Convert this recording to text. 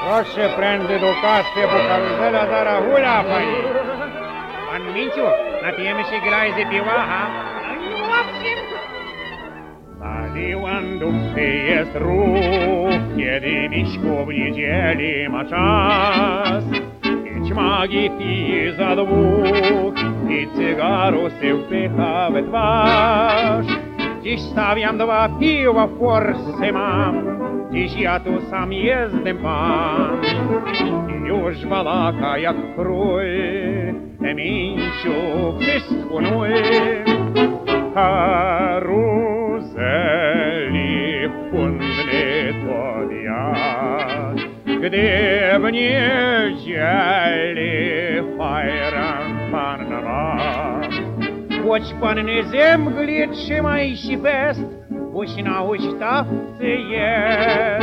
Proszę prędzej do kasy, bo karuzela zaraz hula, pani. Pan Minciu, napijemy się grajzy piwa, ha? Paliłam dupy jest ruch, kiedy Miśku w niedzieli ma czas. Pięć magii pije za dwóch i cygaru się wpycha we twarz. Dziś stawiam dwa piwa w forsce mam, dziś ja tu sam jestem pan. I już balaka jak król, Minciu wszystko nul. Karuzeli pundny to ja, gdy w niedzieli fajram Panna ma. Choć panny zemgli trzymaj się fest, boś na huśtawce jest.